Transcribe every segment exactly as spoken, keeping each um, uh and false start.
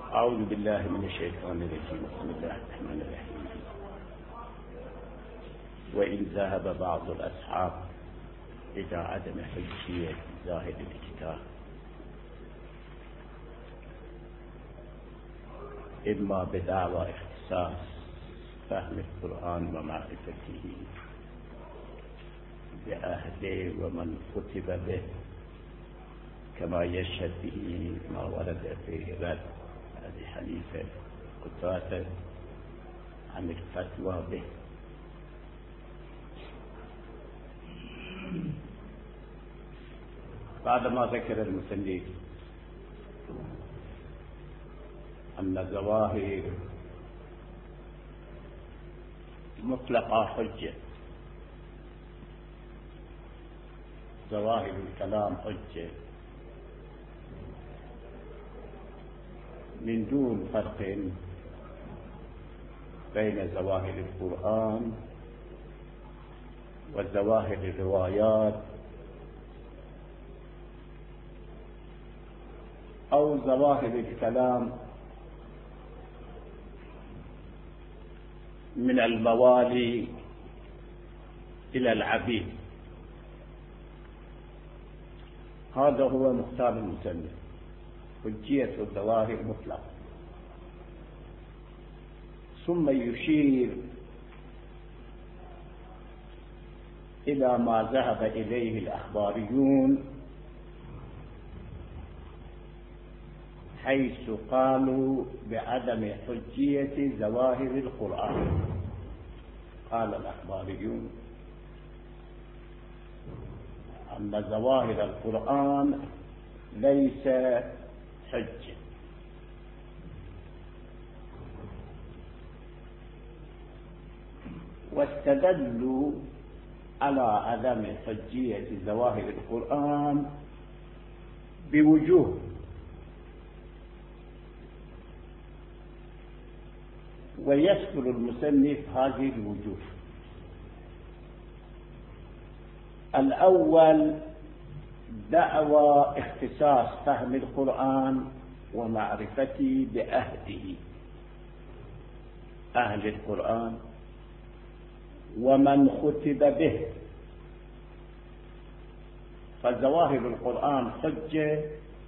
أعوذ بالله من الشيطان الرجيم. بسم الله الرحمن الرحيم. وإن ذهب بعض الأصحاب إلى عدم حجية ظاهر الكتاب إما بدعوى اختصاص فهم القرآن ومعرفته بأهله ومن كتب به، كما يشهد به ما ورد في رد أبي حنيفة قتادة عن الفتوى به. بعدما ذكر المصنف أن ظواهر مطلقة حجة، ظواهر الكلام حجة من دون فرق بين ظواهر القرآن وظواهر الروايات أو ظواهر الكلام من الموالي إلى العبيد. هذا هو مختار المصنف، حجية الظواهر مطلق. ثم يشير إلى ما ذهب إليه الأخباريون، حيث قالوا بعدم حجية ظواهر القرآن. قال الأخباريون أن ظواهر القرآن ليس حجة، واستدلوا على عدم حجية ظواهر القرآن بوجوه. ويذكر المصنف هذه الوجوه. الأول دعوى اختصاص فهم القرآن ومعرفته بأهله، أهل القرآن ومن ختب به. فظواهر القرآن حجة،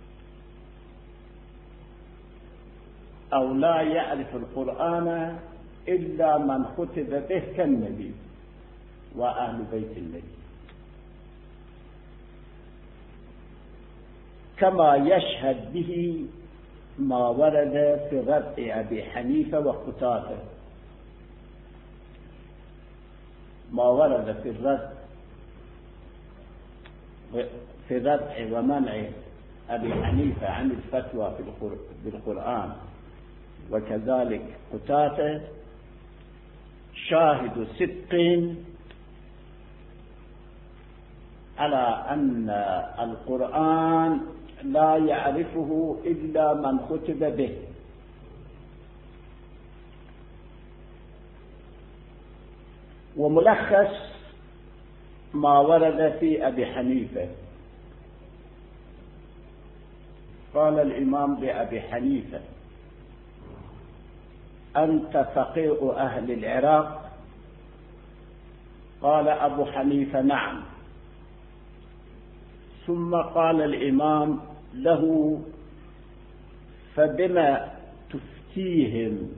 أو لا يعرف القرآن إلا من ختب به كالنبي وأهل بيت النبي، كما يشهد به ما ورد في رد أبي حنيفة وقتادة، ما ورد في الرد في ردع ومنع أبي حنيفة عن الفتوى بالقرآن، وكذلك قتادة شاهد صدق على أن القرآن لا يعرفه إلا من ختب به. وملخص ما ورد في أبي حنيفة، قال الإمام بأبي حنيفة: أنت فقيه أهل العراق؟ قال أبو حنيفة: نعم. ثم قال الإمام له: فبما تفتيهم؟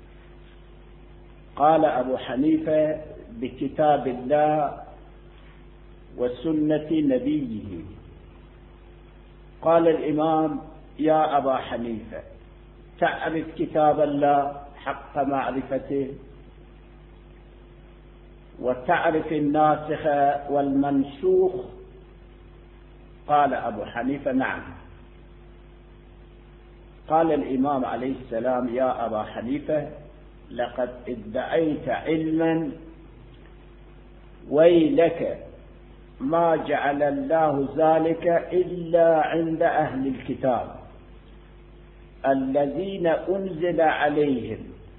قال أبو حنيفة: بكتاب الله وسنة نبيه. قال الإمام: يا أبا حنيفة، تعرف كتاب الله حق معرفته، وتعرف الناسخ والمنسوخ؟ قال أبو حنيفة: نعم. قال الإمام عليه السلام: يا أبا حنيفة، لقد ادعيت علما، ويلك، ما جعل الله ذلك إلا عند أهل الكتاب الذين أنزل عليهم،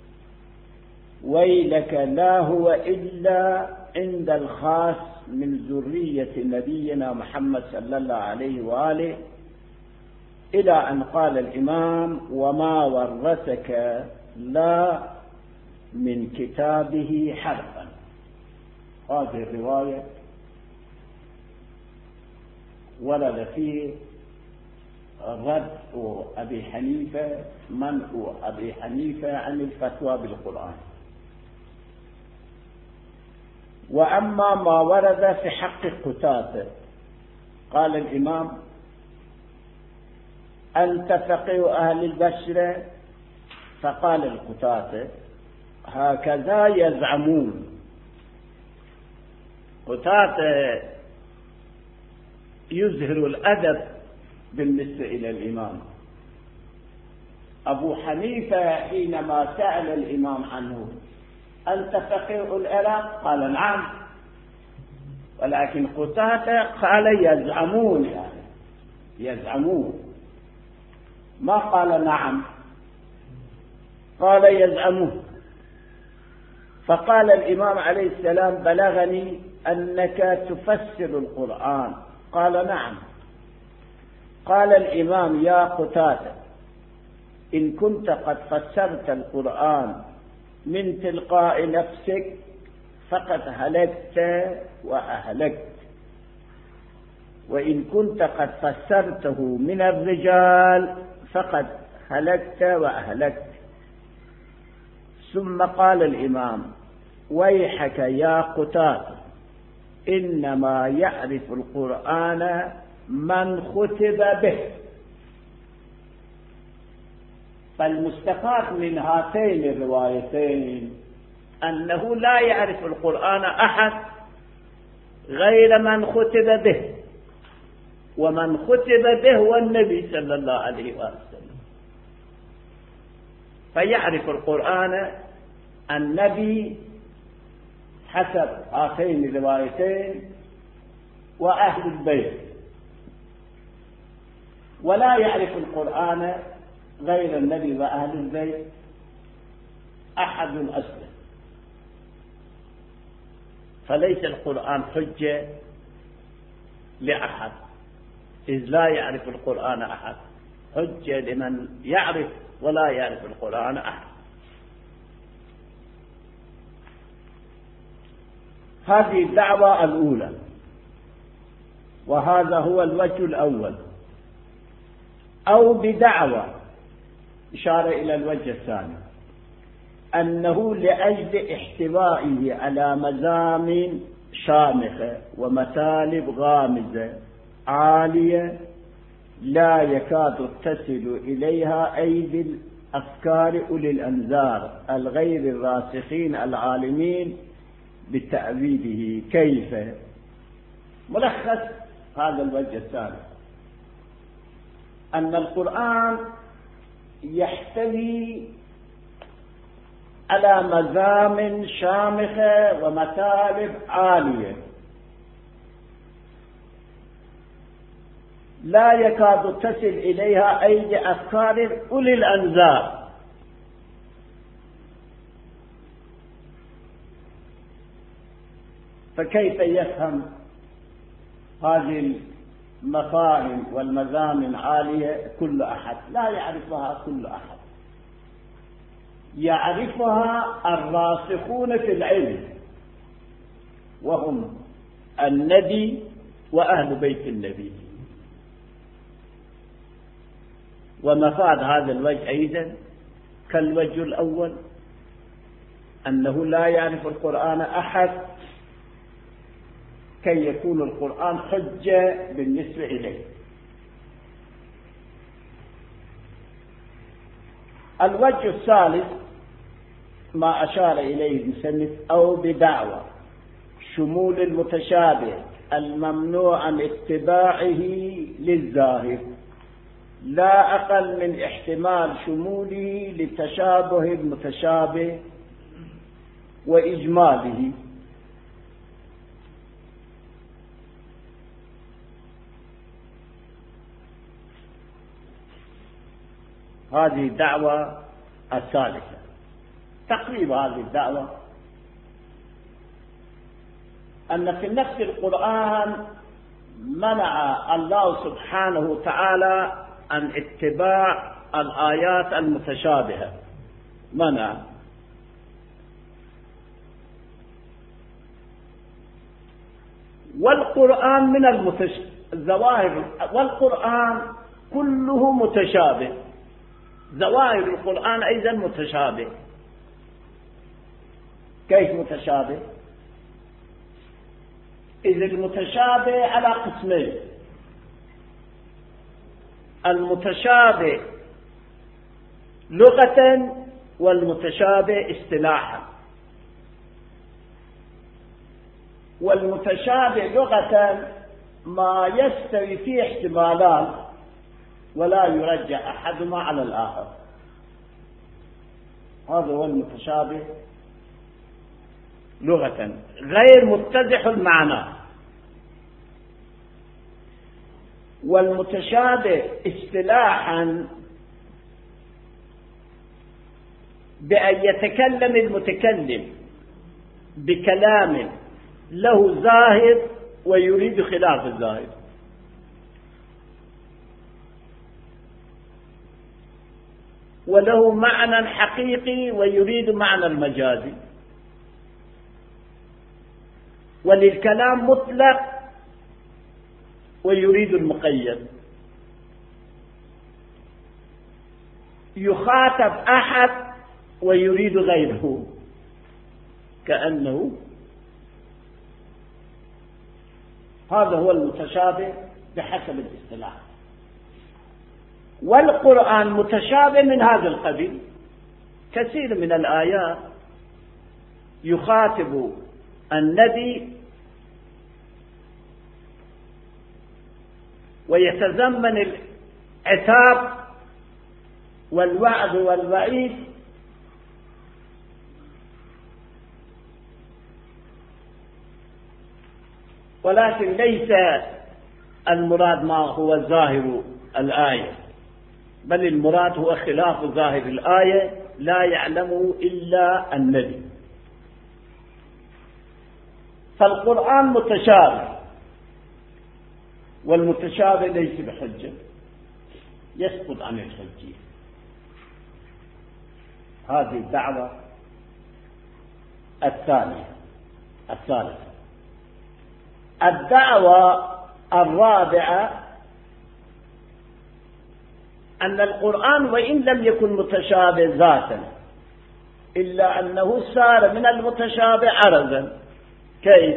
ويلك، لا هو إلا عند الخاص من ذرية نبينا محمد صلى الله عليه وآله، إلى أن قال الإمام: وما ورثك لا من كتابه حرفا. هذه الرواية ورد فيه رد أبي حنيفة، منع أبي حنيفة عن الفتوى بالقرآن. وأما ما ورد في حق قتادة، قال الإمام: أنت فقيه أهل البصرة؟ فقال القتادة: هكذا يزعمون. قتادة يظهر الأدب بالنسبة إلى الإمام. أبو حنيفة حينما سأل الإمام عنه: أنت فقيه العراق؟ قال: نعم. ولكن قتادة قال: يزعمون، يعني يزعمون، ما قال نعم، قال يزعمون. فقال الإمام عليه السلام: بلغني أنك تفسر القرآن. قال: نعم. قال الإمام: يا قتادة، إن كنت قد فسرت القرآن من تلقاء نفسك فقد هلكت وأهلكت، وإن كنت قد فسرته من الرجال فقد هلكت وأهلكت. ثم قال الإمام: ويحك يا قتادة، إنما يعرف القرآن من ختب به. فالمستفاد من هاتين الروايتين أنه لا يعرف القرآن أحد غير من ختب به، ومن ختب به هو النبي صلى الله عليه وسلم. فيعرف القرآن النبي حسب هاتين الروايتين وأهل البيت، ولا يعرف القرآن غير النبي وأهل البيت أحد أصلا. فليس القرآن حجة لأحد، إذ لا يعرف القرآن أحد، حجة لمن يعرف ولا يعرف القرآن أحد. هذه الدعوة الأولى، وهذا هو الوجه الأول. أو بدعوة، إشارة إلى الوجه الثاني، أنه لأجل احتوائه على مزامن شامخة ومثالب غامزة عالية لا يكاد تصل إليها أيدي الأفكار أولي الأنظار الغير الراسخين العالمين بتأويله. كيف؟ ملخص هذا الوجه الثاني: أن القرآن يحتوي على مزامن شامخة ومثالب عالية لا يكاد تصل إليها أيدي أفكار أولي الأنظار. فكيف يفهم هذه المفاهيم والمزامن عالية كل أحد؟ لا يعرفها كل أحد، يعرفها الراسخون في العلم، وهم النبي وأهل بيت النبي. ومفاد هذا الوجه أيضا كالوجه الأول، أنه لا يعرف القرآن أحد كي يكون القرآن حجة بالنسبة إليه. الوجه الثالث ما أشار إليه المصنف: أو بدعوى شمول المتشابه الممنوع عن اتباعه للظاهر، لا أقل من احتمال شموله لتشابه المتشابه وإجماله. هذه الدعوة الثالثة. تقريب هذه الدعوة أن في نفس القرآن منع الله سبحانه وتعالى عن اتباع الآيات المتشابهة، منع. والقرآن من المتش... الظواهر، والقرآن كله متشابه، ظواهر القرآن أيضا متشابه. كيف متشابه؟ إذ المتشابه على قسمين: المتشابه لغة والمتشابه اصطلاحا. والمتشابه لغة ما يستوي فيه احتمالان ولا يرجح أحدهما على الآخر، هذا هو المتشابه لغة، غير متضح المعنى. والمتشابه اصطلاحا بأن يتكلم المتكلم بكلام له ظاهر ويريد خلاف الظاهر، وله معنى حقيقي ويريد معنى المجازي، وللكلام مطلق ويريد المقيد. يخاطب أحد ويريد غيره، كأنه هذا هو المتشابه بحسب الاصطلاح. والقرآن متشابه من هذا القبيل، كثير من الآيات يخاطب النبي ويتضمن العتاب والوعد والوعيد، ولكن ليس المراد ما هو ظاهر الآية، بل المراد هو خلاف ظاهر الآية لا يعلمه إلا النبي. فالقرآن متشابه، والمتشابه ليس بحجة، يسقط عن الحجية. هذه الدعوة الثانية. الثالثة الدعوة الرابعة أن القرآن وإن لم يكن متشابه ذاتا إلا أنه صار من المتشابه عرضا. كيف؟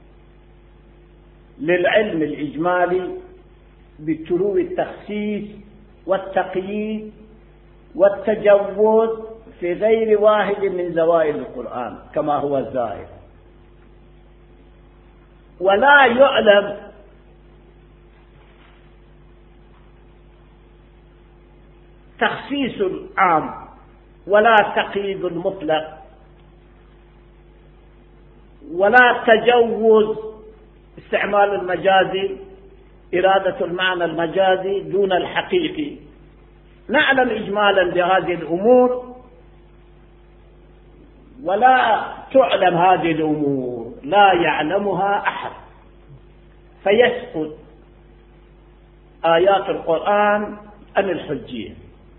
للعلم الإجمالي بطرق التخصيص والتقييد والتجوز في غير واحد من زوائد القرآن كما هو الظاهر، ولا يعلم تخصيص العام ولا تقييد المطلق ولا تجوز استعمال المجازي، إرادة المعنى المجازي دون الحقيقي. نعلم إجمالا بهذه الأمور، ولا تعلم هذه الأمور، لا يعلمها أحد، فيسقط آيات القرآن عن الحجية.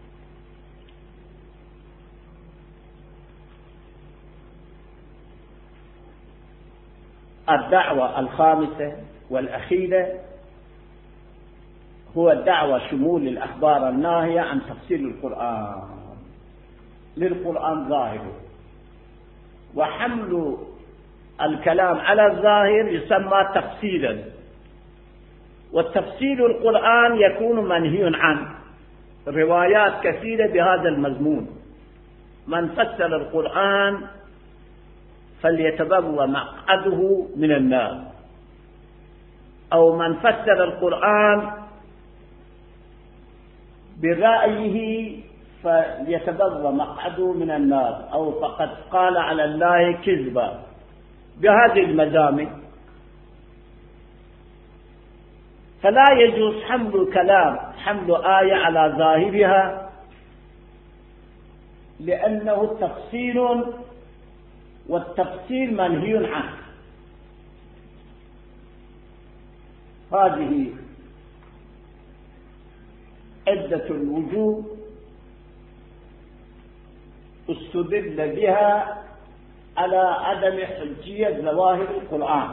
الدعوة الخامسة والأخيرة هو الدعوة شمول الأخبار الناهية عن تفسير القرآن للقرآن ظاهره، وحمل الكلام على الظاهر يسمى تفسيرا، والتفسير القرآن يكون منهي عنه. روايات كثيرة بهذا المضمون: من فسر القرآن فليتبوأ مقعده من النار، أو من فسر القرآن برأيه فليتبوأ مقعده من النار، أو فقد قال على الله كذبا، بهذه المزامن. فلا يجوز حمل كلام حمل آية على ظاهرها، لأنه تفسير، والتفسير منهي عنه. هذه عدة الوجوه استدل بها على عدم حجية ظواهر القرآن،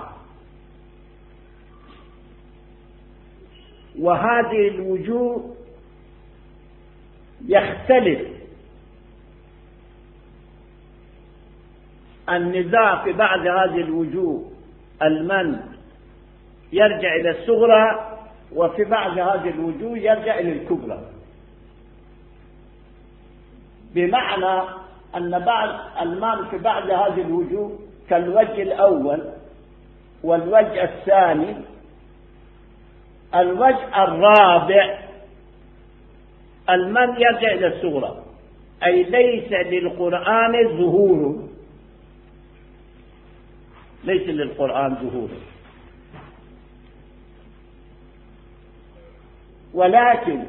وهذه الوجوه يختلف النزاع في بعض هذه الوجوه المن يرجع إلى الصغرى، وفي بعض هذه الوجوه يرجع إلى الكبرى، بمعنى أن بعض المال في بعض هذه الوجوه كالوجه الأول والوجه الثاني، الوجه الرابع المن يرجع إلى الصغرى، أي ليس للقرآن ظهور، ليس للقرآن ظهور، ولكن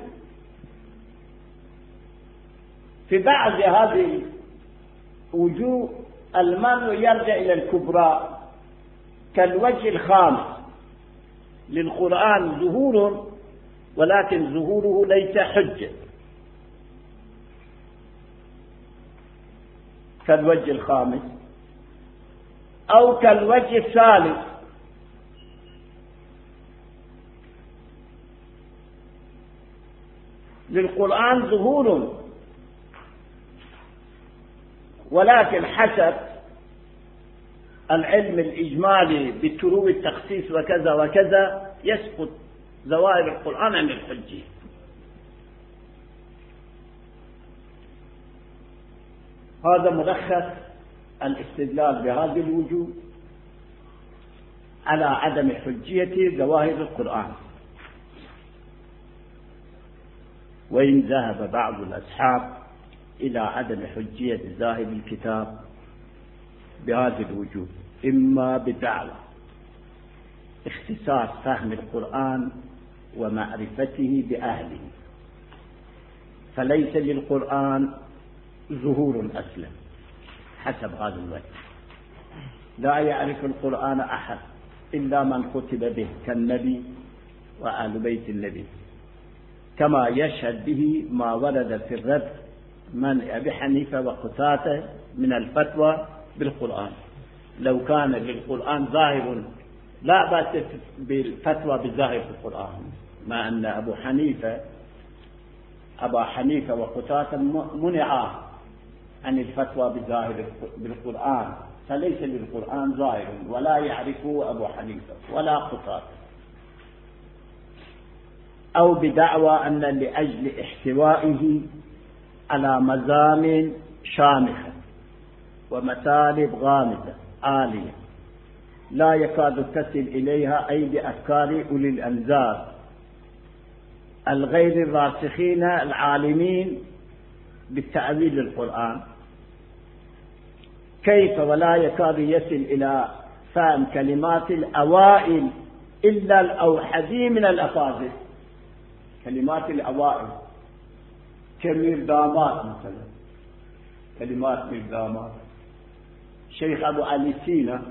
في بعض هذه الوجوه المن يرجع إلى الكبرى، كالوجه الخامس للقرآن ظهور ولكن ظهوره ليس حجة، كالوجه الخامس، أو كالوجه الثالث للقرآن ظهور ولكن حسب العلم الإجمالي بالتروي التخصيص وكذا وكذا يسقط ظواهر القرآن عن الحجية. هذا ملخص الاستدلال بهذه الوجوه على عدم حجية ظواهر القرآن. وإن ذهب بعض الأصحاب إلى عدم حجية ظاهر الكتاب بهذه الوجوه، إما بدعوى اختصاص فهم القرآن ومعرفته بأهله، فليس للقرآن ظهور أصلا حسب هذا الوجه، لا يعرف القرآن أحد إلا من كتب به كالنبي وآل بيت النبي، كما يشهد به ما ورد في الرد من أبي حنيفة وقتادة من الفتوى بالقرآن. لو كان للقرآن ظاهر لا بأس بالفتوى بالظاهر في القرآن، مع أن أبو حنيفة أبا حنيفة وقتادة منعا عن الفتوى بالظاهر بالقرآن، فليس للقرآن ظاهر ولا يعرفه أبو حنيفة ولا قتادة. أو بدعوى أن لأجل احتوائه على مزامن شامخة ومطالب غامضة عالية لا يكاد تصل إليها أيدي أفكار أولي الأنظار الغير الراسخين العالمين بالتأويل القرآن، كيف ولا يكاد يصل إلى فهم كلمات الأوائل إلا الأوحدين من الأفاضل، كلمات الأوائل كمردامات مثلا، كلمات مردامات شيخ أبو علي سينا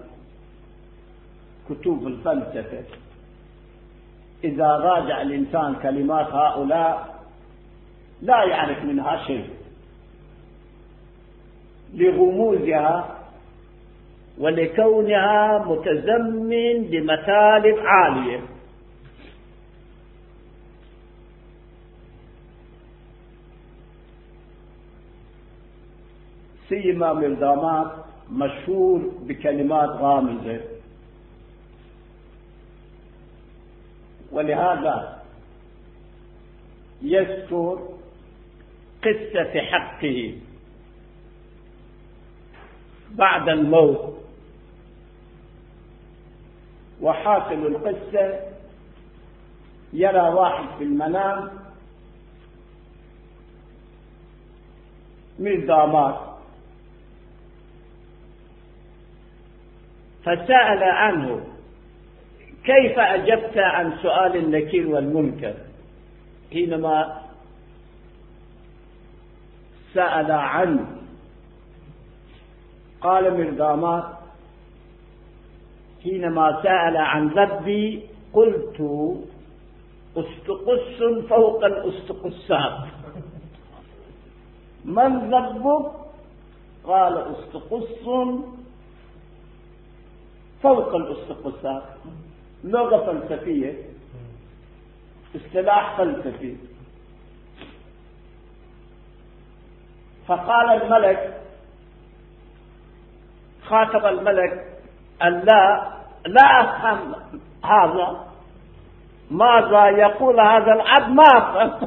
كتب الفلسفة، إذا راجع الإنسان كلمات هؤلاء لا يعرف منها شيء لغموزها ولكونها متزمن بمطالب عالية. سيما مردامات مشهور بكلمات غامضة، ولهذا يذكر قصة حقه بعد الموت، وحاصل القصة يرى واحد في المنام مردامات، فسأل عنه كيف أجبت عن سؤال النكير والمنكر، حينما سأل عنه قال مردامات حينما سأل عن ربي قلت أستقص فوق الأستقصات. من ذنبك؟ قال أستقص فوق الأستقصات. لغة فلسفية، اصطلاح فلسفي. فقال الملك، خاطب الملك أن لا لا أفهم هذا، ماذا يقول هذا العبد؟ ما أفهم.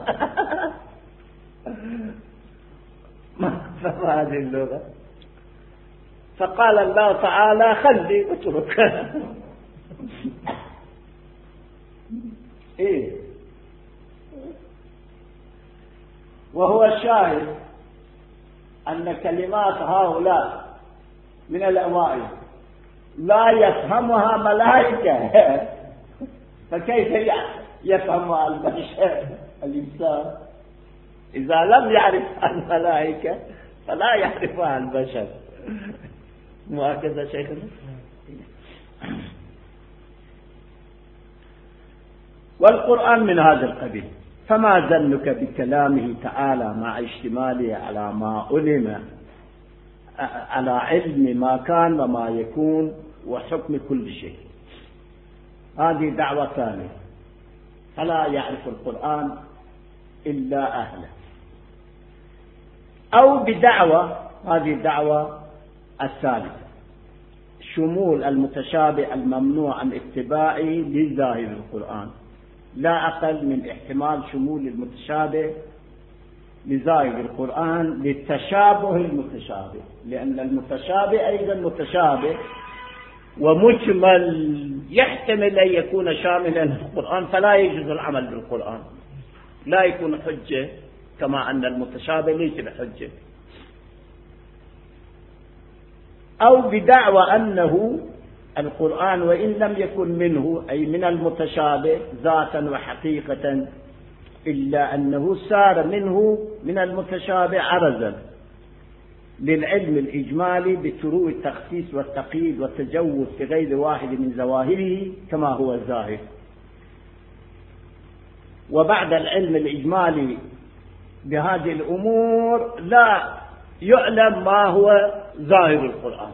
ما أفهم هذه اللغة. فقال الله تعالى خلي اترك. إيه؟ وهو الشاهد أن كلمات هؤلاء من الأوائل لا يفهمها ملائكة، فكيف يفهمها البشر الإنسان؟ إذا لم يعرفها الملائكة فلا يعرفها البشر. مو هكذا شيخنا؟ والقرآن من هذا القبيل. فما ظنك بكلامه تعالى مع اشتماله على ما علم، على علم ما كان وما يكون وحكم كل شيء؟ هذه دعوة ثانية، فلا يعرف القرآن إلا أهله. أو بدعوة، هذه الدعوة الثالثة، شمول المتشابه الممنوع عن اتباعه لظاهر القرآن، لا أقل من احتمال شمول المتشابه لظاهر القرآن للتشابه المتشابه، لأن المتشابه أيضا متشابه ومجمل يحتمل أن يكون شاملا للقرآن، فلا يجوز العمل بالقرآن، لا يكون حجة، كما أن المتشابه ليس بحجة. أو بدعوى أنه القرآن وإن لم يكن منه، أي من المتشابه ذاتا وحقيقة، إلا أنه سار منه من المتشابه عرزا للعلم الإجمالي بشروع التخصيص والتقييد والتجوز في غير واحد من ظواهره كما هو الظاهر. وبعد العلم الإجمالي بهذه الأمور لا يعلم ما هو ظاهر القرآن.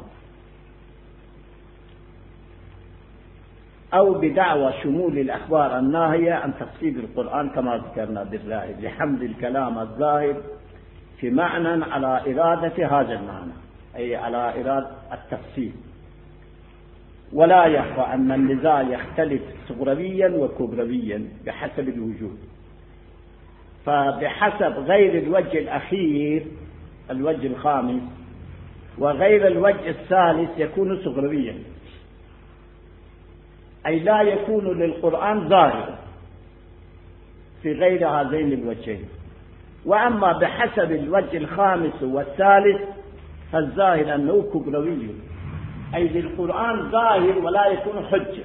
أو بدعوى شمول الأخبار الناهية عن تفسير القرآن كما ذكرنا بالظاهر، لحمل الكلام الظاهر في معنى على إرادة هذا المعنى، أي على إرادة التفسير. ولا يخفى أن النزاع يختلف صغرويا وكبرويا بحسب الوجود، فبحسب غير الوجه الأخير الوجه الخامس وغير الوجه الثالث يكون صغرويا، أي لا يكون للقرآن ظاهر في غير هذين الوجهين. وأما بحسب الوجه الخامس والثالث فالظاهر أنه كبروي، أي للقرآن ظاهر ولا يكون حجة،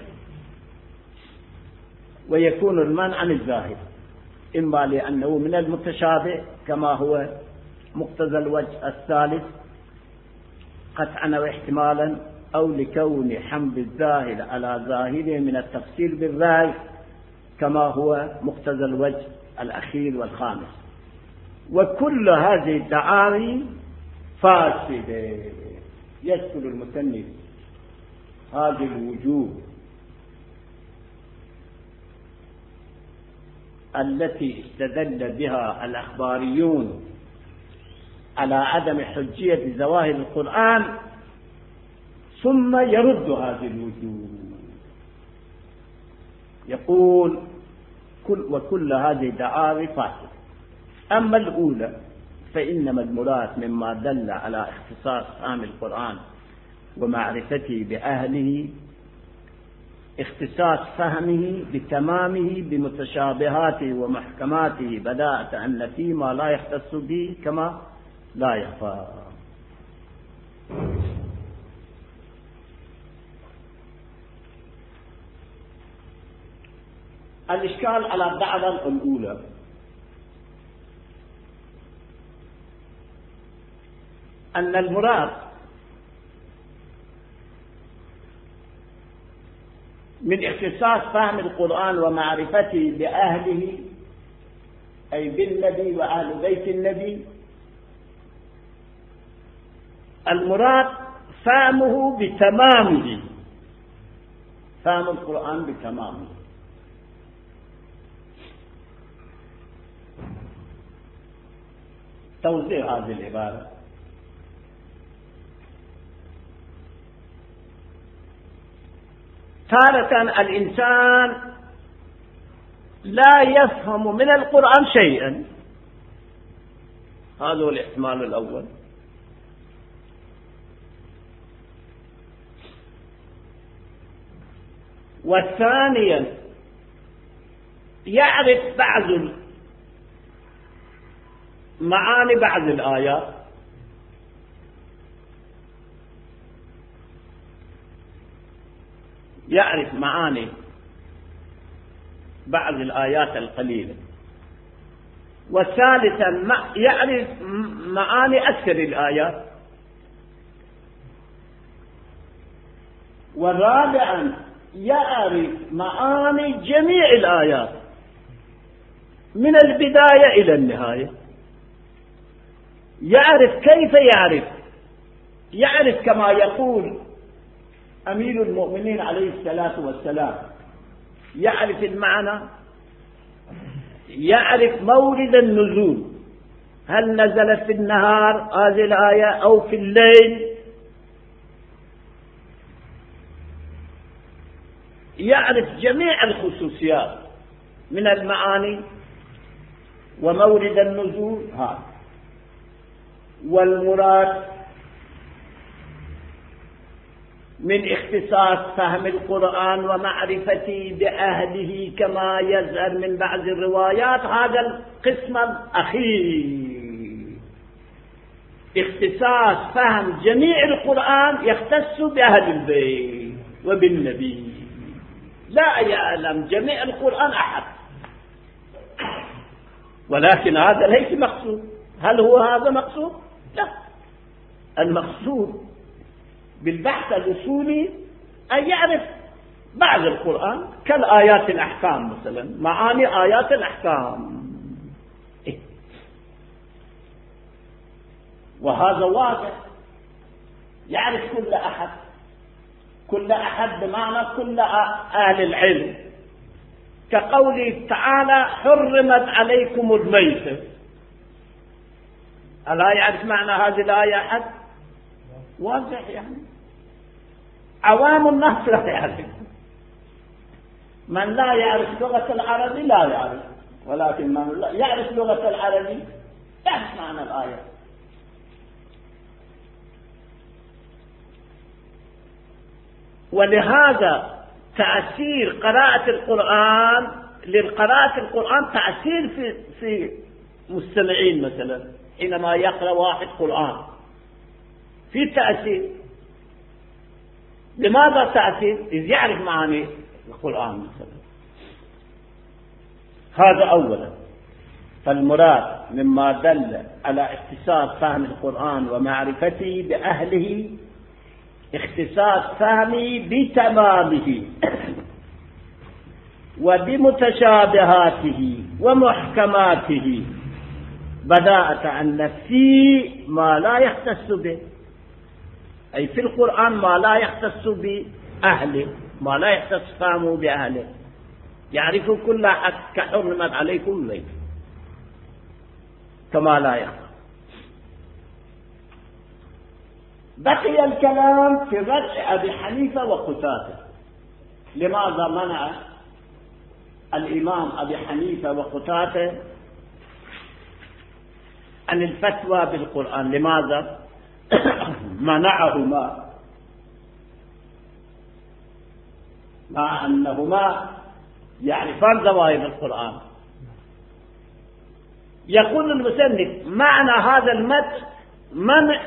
ويكون المنع عن الظاهر، إما لأنه من المتشابه كما هو مقتضى الوجه الثالث قطعا واحتمالا، أو لكون حمل الظاهر على ظاهره من التفسير بالرأي كما هو مقتضى الوجه الأخير والخامس. وكل هذه الدعاوي فاسدة. يذكر المصنف هذه الوجوه التي استدل بها الأخباريون على عدم حجية ظواهر القرآن، ثم يرد هذه الوجوه، يقول كل وكل هذه دعاوي فاسدة. أما الأولى فإنما المراد مما دل على اختصاص فهم القرآن ومعرفته بأهله اختصاص فهمه بتمامه بمتشابهاته ومحكماته، بداءة أن فيما لا يختص به كما لا يخفى. الإشكال على الدعوة الأولى أن المراد من اختصاص فهم القرآن ومعرفته بأهله أي بالنبي وأهل بيت النبي، المراد فهمه بتمامه، فهم القرآن بتمامه. توضيح هذه العبارة: تارة الإنسان لا يفهم من القرآن شيئا، هذا هو الاحتمال الأول. والثانيا يعرف بعض معاني بعض الآيات، يعرف معاني بعض الآيات القليلة. والثالثا يعرف معاني أكثر الآيات. والرابعا يعرف معاني جميع الآيات من البداية إلى النهاية. يعرف كيف يعرف يعرف كما يقول أمير المؤمنين عليه الصلاة والسلام، يعرف المعنى، يعرف مورد النزول، هل نزلت في النهار هذه الآية أو في الليل، يعرف جميع الخصوصيات من المعاني ومورد النزول هذا. والمراد من اختصاص فهم القرآن ومعرفته بأهله كما يظهر من بعض الروايات هذا القسم الأخير، اختصاص فهم جميع القرآن يختص بأهل البيت وبالنبي، لا يعلم جميع القرآن أحد. ولكن هذا ليس مقصود. هل هو هذا مقصود؟ لا، المقصود بالبحث الأصولي أن يعرف بعض القرآن كالآيات الأحكام مثلا، معاني آيات الأحكام، وهذا واضح، يعرف كل أحد، كل أحد بمعنى كل أهل العلم، كقوله تعالى حرمت عليكم الميتة، ألا يعرف معنى هذه الآية أحد؟ واضح يعني، عوام الناس لا يعرف، من لا يعرف لغة العربي لا يعرف، ولكن من لا يعرف لغة العربي يعرف معنى الآية. ولهذا تأثير قراءة القرآن للقراءة القرآن تأثير في في مستمعين مثلا، حينما يقرأ واحد قرآن في تأثير. لماذا تأثير؟ إذ يعرف معاني القرآن مثلا. هذا أولا. فالمراد مما دل على اختصاص فهم القرآن ومعرفته بأهله اختصاص فهمه بتمامه وبمتشابهاته ومحكماته، بداءة أن في ما لا يختص به، أي في القرآن ما لا يختص بأهله، ما لا يختص فهمه بأهله، يعرف كل أحد كحرمت عليكم الميتة كما لا يختص. بقي الكلام في ردع أبي حنيفة وقتادة. لماذا منع الإمام أبي حنيفة وقتادة عن الفتوى بالقرآن؟ لماذا منعهما مع أنهما يعرفان ظواهر القرآن؟ يقول المصنف معنى هذا المتن منع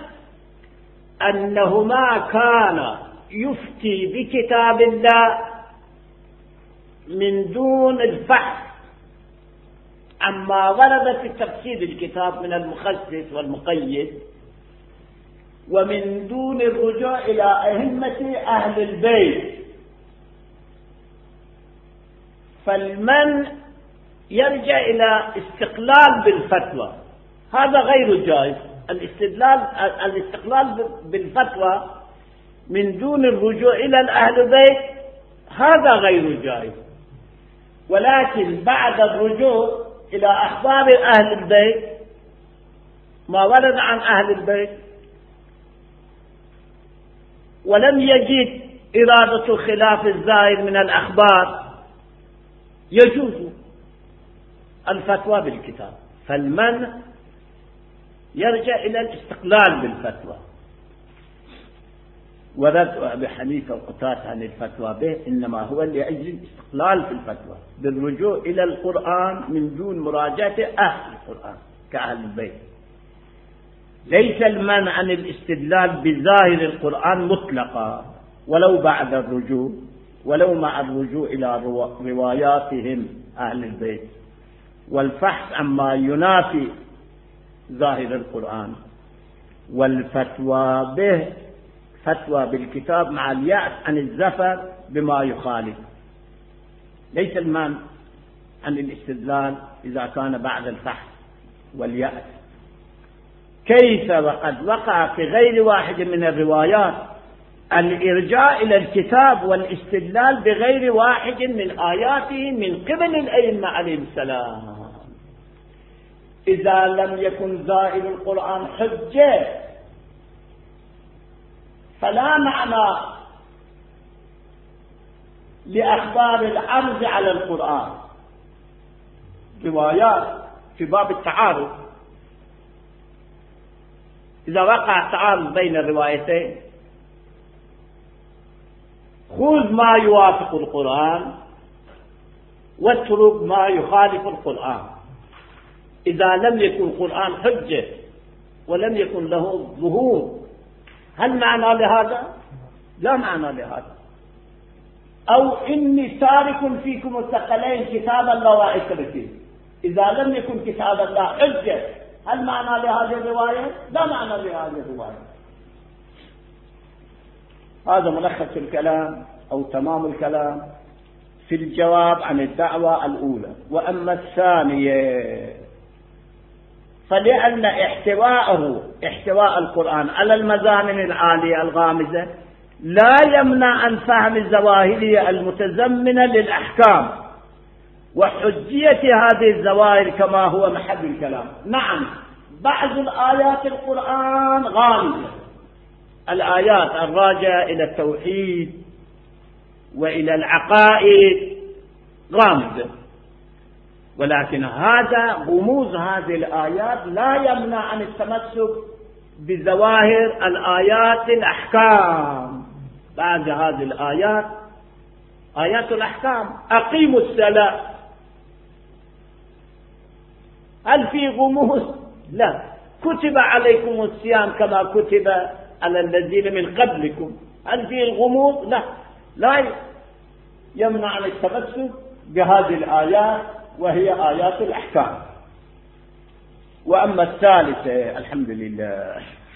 أنهما كان يفتي بكتاب الله من دون البحث عما ورد في تفسير الكتاب من المخصص والمقيد، ومن دون الرجوع إلى أئمة أهل البيت فالمن يرجع إلى استقلال بالفتوى، هذا غير جائز. الاستدلال الاستقلال بالفتوى من دون الرجوع إلى أهل البيت هذا غير جائز، ولكن بعد الرجوع إلى أخبار أهل البيت ما ورد عن أهل البيت ولم يجد إرادة خلاف الزائد من الأخبار يجوز الفتوى بالكتاب. فالمن يرجع إلى الاستقلال بالفتوى. ورد أبي حنيفة وقتادة عن الفتوى به إنما هو لأجل الاستقلال في الفتوى بالرجوع إلى القرآن من دون مراجعة أهل القرآن كأهل البيت. ليس المنع عن الاستدلال بظاهر القرآن مطلقا ولو بعد الرجوع، ولو مع الرجوع إلى رواياتهم أهل البيت والفحص عما ينافي ظاهر القرآن، والفتوى به فتوى بالكتاب مع اليأس عن الزفر بما يخالف. ليس المانع عن الاستدلال إذا كان بعد الفحص واليأس. كيف وقد وقع في غير واحد من الروايات الإرجاع إلى الكتاب والاستدلال بغير واحد من آياته من قبل الأئمة عليهم السلام. إذا لم يكن زائد القرآن حجة فلا معنى لأخبار العرض على القرآن. روايات في باب التعارض، إذا وقع تعارض بين الروايتين خذ ما يوافق القرآن واترك ما يخالف القرآن. إذا لم يكن القرآن حجة ولم يكن له ظهور، هل معنى لهذا؟ لا معنى لهذا. أو إني تارك فيكم الثقلين كتاب الله وعترته، إذا لم يكن كتاب الله حجة، هل معنى لهذه الرواية؟ لا معنى لهذه الرواية. هذا ملخص الكلام أو تمام الكلام في الجواب عن الدعوة الأولى. وأما الثانية فلأن احتواءه احتواء القرآن على المزامن العالية الغامزة لا يمنع عن فهم الظواهرية المتزمنة للأحكام وحجية هذه الظواهر كما هو محل الكلام. نعم، بعض الآيات القرآن غامزة، الآيات الراجعة إلى التوحيد وإلى العقائد غامزة، ولكن هذا غموض هذه الآيات لا يمنع عن التمسك بظواهر الآيات الأحكام. بعد هذه الآيات آيات الأحكام، أقيموا الصلاة، هل في غموض؟ لا. كتب عليكم الصيام كما كتب على الذين من قبلكم، هل في غموض؟ لا. لا يمنع عن التمسك بهذه الآيات وهي آيات الأحكام. وأما الثالثة الحمد لله.